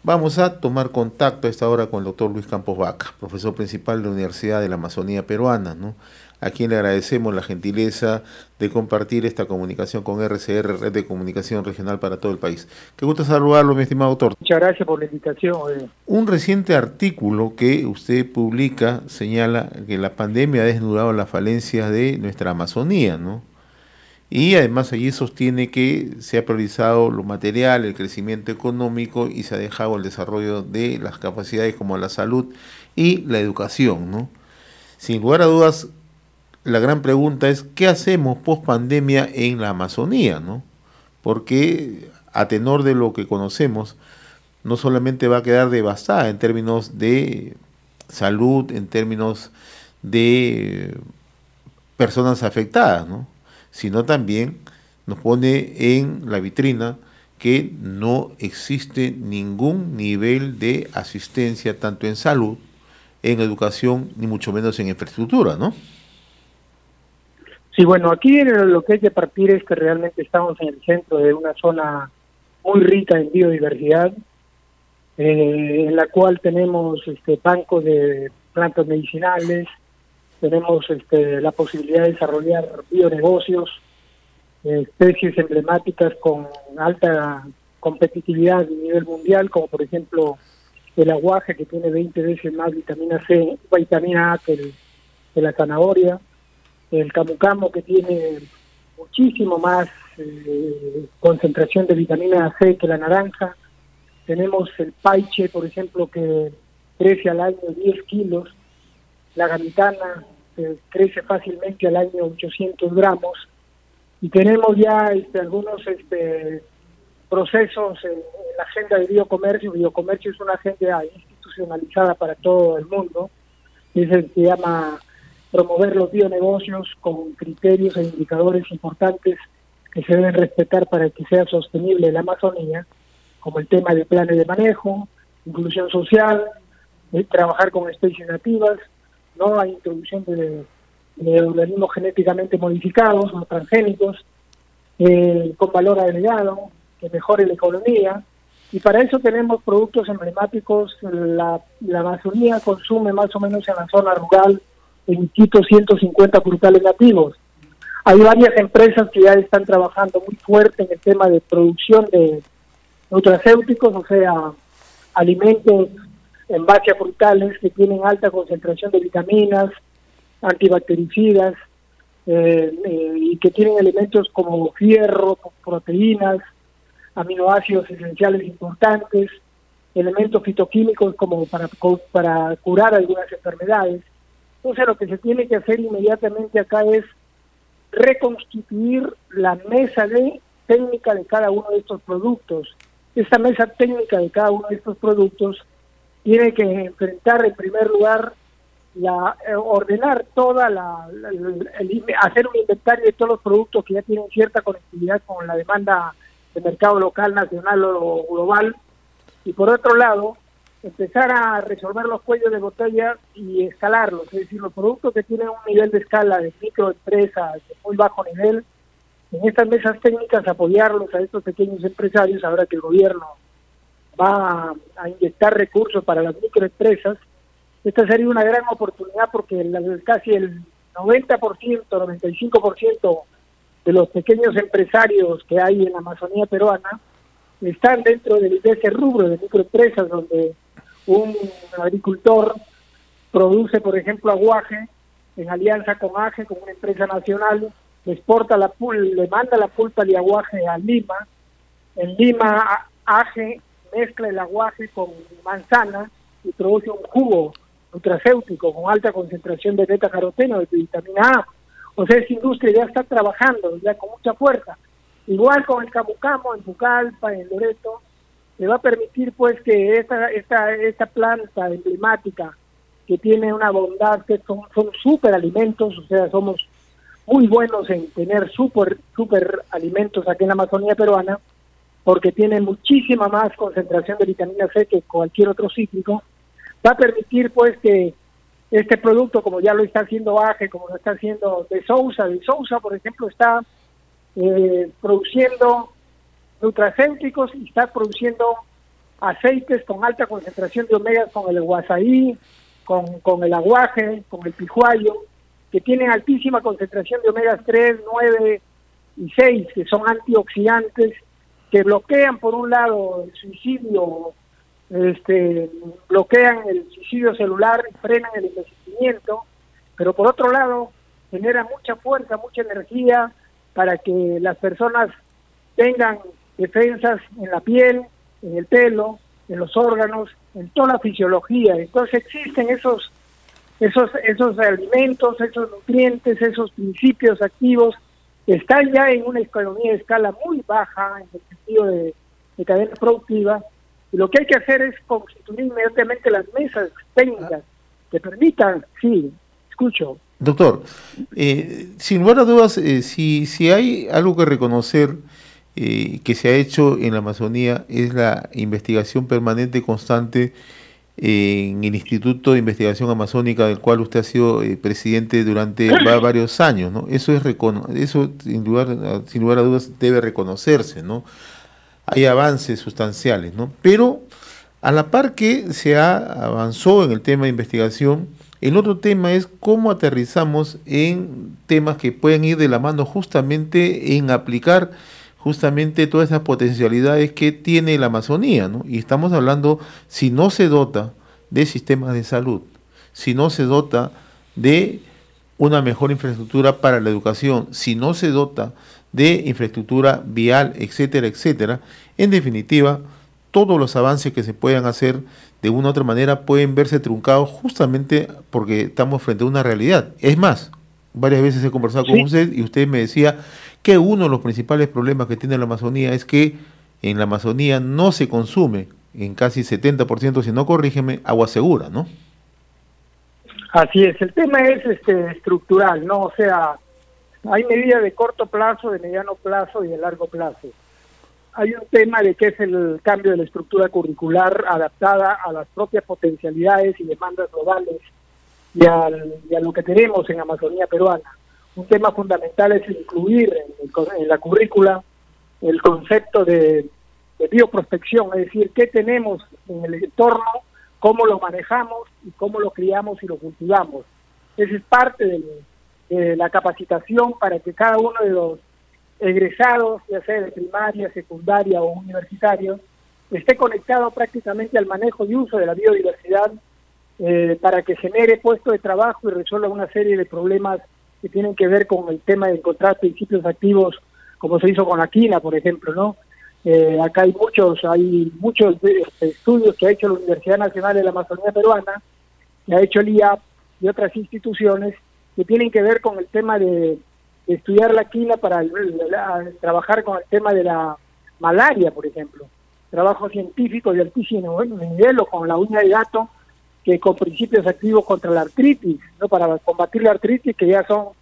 Vamos a tomar contacto a esta hora con el doctor Luis Campos Vaca, profesor principal de la Universidad de la Amazonía Peruana, ¿no? A quien le agradecemos la gentileza de compartir esta comunicación con RCR, Red de Comunicación Regional para todo el país. Qué gusto saludarlo, mi estimado doctor. Muchas gracias por la invitación. Un reciente artículo que usted publica señala que la pandemia ha desnudado las falencias de nuestra Amazonía, ¿no? Y además allí sostiene que se ha priorizado lo material, el crecimiento económico y se ha dejado el desarrollo de las capacidades como la salud y la educación, ¿no? Sin lugar a dudas, la gran pregunta es ¿qué hacemos post pandemia en la Amazonía, ¿no? Porque a tenor de lo que conocemos, no solamente va a quedar devastada en términos de salud, en términos de personas afectadas, ¿no? Sino también nos pone en la vitrina que no existe ningún nivel de asistencia tanto en salud, en educación, ni mucho menos en infraestructura, ¿no? Sí, bueno, aquí lo que hay que partir es que realmente estamos en el centro de una zona muy rica en biodiversidad, en la cual tenemos bancos de plantas medicinales, tenemos la posibilidad de desarrollar bionegocios, especies emblemáticas con alta competitividad a nivel mundial, como por ejemplo el aguaje, que tiene 20 veces más vitamina C, vitamina A que la zanahoria, el camu camu, que tiene muchísimo más concentración de vitamina C que la naranja. Tenemos el paiche, por ejemplo, que crece al año 10 kilos, la gamitana crece fácilmente al año 800 gramos, y tenemos ya algunos procesos en la agenda de biocomercio. Biocomercio es una agenda institucionalizada para todo el mundo, es el que llama promover los bionegocios con criterios e indicadores importantes que se deben respetar para que sea sostenible la Amazonía, como el tema de planes de manejo, inclusión social, trabajar con especies nativas, no hay introducción de organismos genéticamente modificados o transgénicos, con valor agregado, que mejore la economía, y para eso tenemos productos emblemáticos. La Amazonía consume más o menos en la zona rural, en Quito, 150 frutales nativos. Hay varias empresas que ya están trabajando muy fuerte en el tema de producción de nutracéuticos, o sea, alimentos en base a frutales que tienen alta concentración de vitaminas, antibactericidas, y que tienen elementos como fierro, proteínas, aminoácidos esenciales importantes, elementos fitoquímicos como para curar algunas enfermedades. Entonces lo que se tiene que hacer inmediatamente acá es reconstituir la mesa técnica de cada uno de estos productos. Esta mesa técnica de cada uno de estos productos tiene que enfrentar en primer lugar ordenar hacer un inventario de todos los productos que ya tienen cierta conectividad con la demanda de mercado local, nacional o global, y por otro lado empezar a resolver los cuellos de botella y escalarlos, es decir, los productos que tienen un nivel de escala de microempresas de muy bajo nivel, en estas mesas técnicas apoyarlos a estos pequeños empresarios. Ahora que el gobierno va a inyectar recursos para las microempresas, esta sería una gran oportunidad, porque casi el 90%, 95% de los pequeños empresarios que hay en la Amazonía peruana están dentro de ese rubro de microempresas, donde un agricultor produce, por ejemplo, aguaje en alianza con AGE, con una empresa nacional, le manda la pulpa de aguaje a Lima. En Lima, AGE mezcla el aguaje con manzana y produce un jugo nutracéutico con alta concentración de beta-caroteno, de vitamina A. O sea, esa industria ya está trabajando ya con mucha fuerza. Igual con el camu camu en Pucallpa, en Loreto, le va a permitir pues que esta planta emblemática, que tiene una bondad, que son superalimentos, o sea, somos muy buenos en tener super alimentos aquí en la Amazonía peruana, porque tiene muchísima más concentración de vitamina C que cualquier otro cítrico. Va a permitir pues que este producto, como ya lo está haciendo AGE, como lo está haciendo De Sousa, por ejemplo, está produciendo nutracéuticos y está produciendo aceites con alta concentración de omegas, con el guasaí, con el aguaje, con el pijuayo, que tienen altísima concentración de omegas 3, 9 y 6, que son antioxidantes, que bloquean por un lado el suicidio, bloquean el suicidio celular y frenan el envejecimiento, pero por otro lado generan mucha fuerza, mucha energía para que las personas tengan defensas en la piel, en el pelo, en los órganos, en toda la fisiología. Entonces existen esos alimentos, esos nutrientes, esos principios activos que están ya en una economía de escala muy baja en el sentido de cadena productiva, y lo que hay que hacer es constituir inmediatamente las mesas técnicas que permitan, sí, escucho. Doctor, sin lugar a dudas, si hay algo que reconocer que se ha hecho en la Amazonía es la investigación permanente y constante en el Instituto de Investigación Amazónica, del cual usted ha sido presidente durante varios años, ¿no? Eso sin lugar a dudas debe reconocerse, ¿no? Hay avances sustanciales, ¿no? Pero a la par que se avanzó en el tema de investigación, el otro tema es cómo aterrizamos en temas que pueden ir de la mano justamente en aplicar justamente todas esas potencialidades que tiene la Amazonía, ¿no? Y estamos hablando, si no se dota de sistemas de salud, si no se dota de una mejor infraestructura para la educación, si no se dota de infraestructura vial, etcétera, etcétera, en definitiva, todos los avances que se puedan hacer de una u otra manera pueden verse truncados justamente porque estamos frente a una realidad. Es más, varias veces he conversado con usted y usted me decía que uno de los principales problemas que tiene la Amazonía es que en la Amazonía no se consume en casi 70%, si no corrígeme, agua segura, ¿no? Así es, el tema es estructural, ¿no? O sea, hay medidas de corto plazo, de mediano plazo y de largo plazo. Hay un tema de que es el cambio de la estructura curricular adaptada a las propias potencialidades y demandas globales y a lo que tenemos en Amazonía peruana. Un tema fundamental es incluir en la currícula el concepto de bioprospección, es decir, qué tenemos en el entorno, cómo lo manejamos y cómo lo criamos y lo cultivamos. Esa es parte de la capacitación para que cada uno de los egresados, ya sea de primaria, secundaria o universitario, esté conectado prácticamente al manejo y uso de la biodiversidad para que genere puestos de trabajo y resuelva una serie de problemas que tienen que ver con el tema de encontrar principios activos, como se hizo con la quina, por ejemplo, ¿no? Acá hay muchos estudios que ha hecho la Universidad Nacional de la Amazonía Peruana, que ha hecho el IAP y otras instituciones que tienen que ver con el tema de estudiar la quina para trabajar con el tema de la malaria, por ejemplo. Trabajo científico de altísimo nivel, o con la uña de gato, que con principios activos contra la artritis, ¿no? Para combatir la artritis, que ya son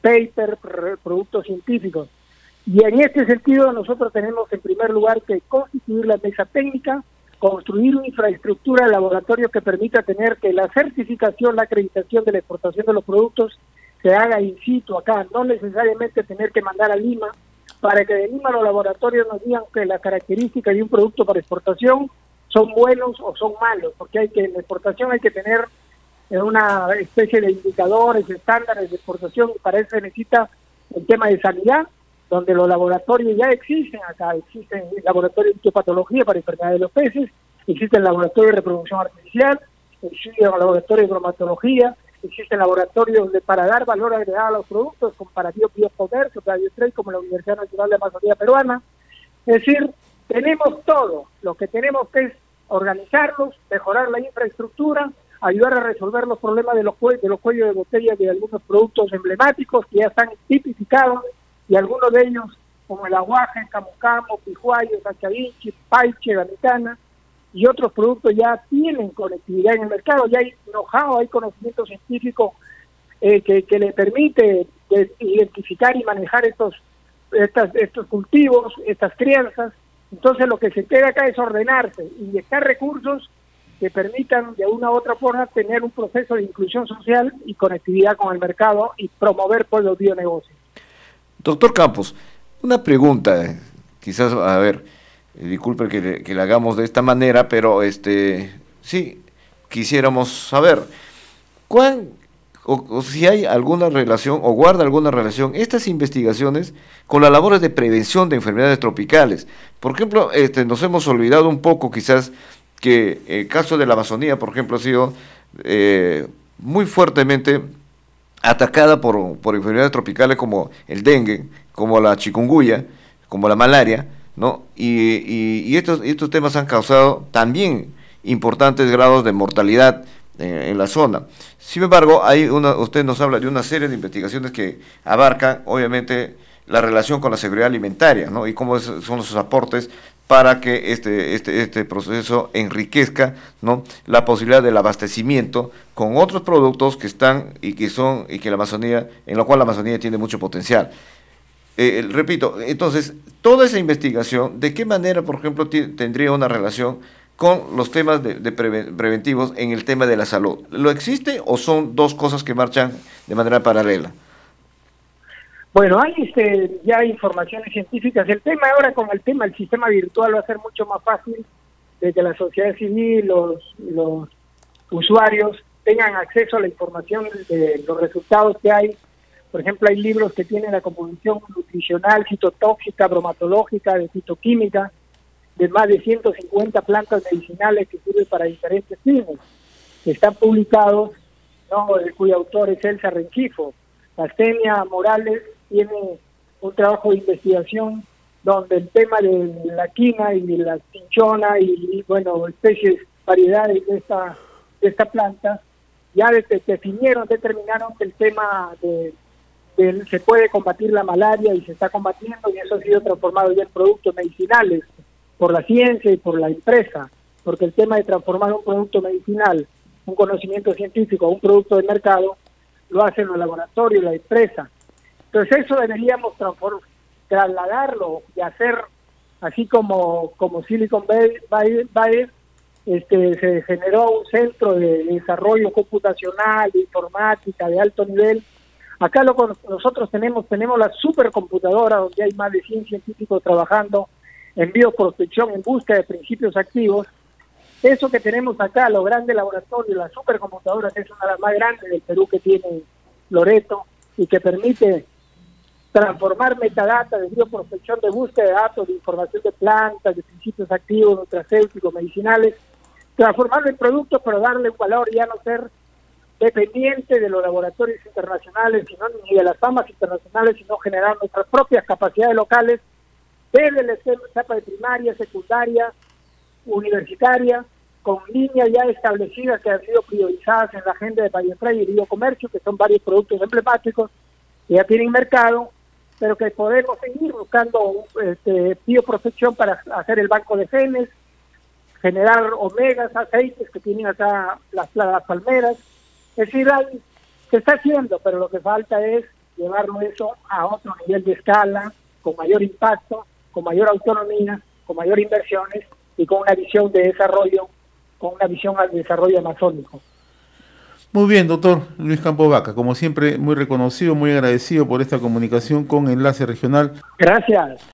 productos científicos. Y en este sentido nosotros tenemos en primer lugar que constituir la mesa técnica, construir una infraestructura de laboratorio que permita tener que la certificación, la acreditación de la exportación de los productos se haga in situ acá, no necesariamente tener que mandar a Lima, para que de Lima los laboratorios nos digan que las características de un producto para exportación son buenos o son malos, porque en la exportación hay que tener una especie de indicadores, estándares de exportación, y para eso se necesita el tema de sanidad, donde los laboratorios ya existen acá, existen laboratorios de biopatología para enfermedades de los peces, existen laboratorios de reproducción artificial, existen laboratorios de bromatología, existen laboratorios para dar valor agregado a los productos, como para biocomercio, para biotrade, como la Universidad Nacional de Amazonía Peruana. Es decir, tenemos todo, lo que tenemos que es organizarlos, mejorar la infraestructura, ayudar a resolver los problemas de los cuellos de botella de algunos productos emblemáticos que ya están tipificados, y algunos de ellos, como el aguaje, camucamo, pijuayo, cachavinchi, paiche, gamitana, y otros productos ya tienen conectividad en el mercado, ya hay know-how, hay conocimiento científico que le permite identificar y manejar estos cultivos, estas crianzas. Entonces lo que se queda acá es ordenarse, inyectar recursos que permitan de una u otra forma tener un proceso de inclusión social y conectividad con el mercado y promover pues los bionegocios. Doctor Campos, una pregunta, quizás, a ver, Disculpe que le hagamos de esta manera, pero sí, quisiéramos saber cuán o si hay alguna relación o guarda alguna relación estas investigaciones con las labores de prevención de enfermedades tropicales. Por ejemplo, nos hemos olvidado un poco quizás que el caso de la Amazonía, por ejemplo, ha sido muy fuertemente atacada por enfermedades tropicales como el dengue, como la chikungunya, como la malaria, ¿no? Y estos temas han causado también importantes grados de mortalidad en la zona. Sin embargo, usted nos habla de una serie de investigaciones que abarcan, obviamente, la relación con la seguridad alimentaria, ¿no? Y cómo son sus aportes para que este proceso enriquezca, ¿no?, la posibilidad del abastecimiento con otros productos que están y que la Amazonía, en lo cual la Amazonía tiene mucho potencial. Repito, entonces, toda esa investigación, ¿de qué manera, por ejemplo, tendría una relación con los temas preventivos en el tema de la salud? ¿Lo existe o son dos cosas que marchan de manera paralela? Bueno, hay ya informaciones científicas. El tema ahora con el tema del sistema virtual va a ser mucho más fácil de que la sociedad civil, los usuarios tengan acceso a la información de los resultados que hay. Por ejemplo, hay libros que tienen la composición nutricional, citotóxica, bromatológica, de fitoquímica, de más de 150 plantas medicinales que sirven para diferentes fines, que están publicados, ¿no?, cuyo autor es Elsa Rengifo. Astenia Morales tiene un trabajo de investigación donde el tema de la quina y de la cinchona y bueno, especies, variedades de esta planta, ya determinaron que el tema se puede combatir la malaria y se está combatiendo, y eso ha sido transformado ya en productos medicinales por la ciencia y por la empresa, porque el tema de transformar un producto medicinal, un conocimiento científico, un producto de mercado, lo hacen los laboratorios, la empresa. Entonces eso deberíamos trasladarlo y hacer, así como Silicon Valley se generó un centro de desarrollo computacional, de informática, de alto nivel. Acá nosotros tenemos la supercomputadora donde hay más de 100 científicos trabajando en bioprospección, en búsqueda de principios activos. Eso que tenemos acá, los grandes laboratorios, las supercomputadoras, es una de las más grandes del Perú que tiene Loreto y que permite transformar metadata de bioprospección, de búsqueda de datos, de información de plantas, de principios activos, nutracéuticos, medicinales, transformarlo en productos, pero darle un valor y ya no ser dependiente de los laboratorios internacionales, ni de las famas internacionales, sino generar nuestras propias capacidades locales desde la etapa de primaria, secundaria, universitaria, con líneas ya establecidas que han sido priorizadas en la agenda de Valle y Biocomercio, que son varios productos emblemáticos que ya tienen mercado, pero que podemos seguir buscando bioprotección para hacer el banco de genes, generar omegas, aceites que tienen acá las palmeras. Es decir, se está haciendo, pero lo que falta es llevarlo eso a otro nivel de escala, con mayor impacto, con mayor autonomía, con mayor inversiones y con una visión de desarrollo, con una visión al desarrollo amazónico. Muy bien, doctor Luis Campo Baca, como siempre, muy reconocido, muy agradecido por esta comunicación con Enlace Regional. Gracias.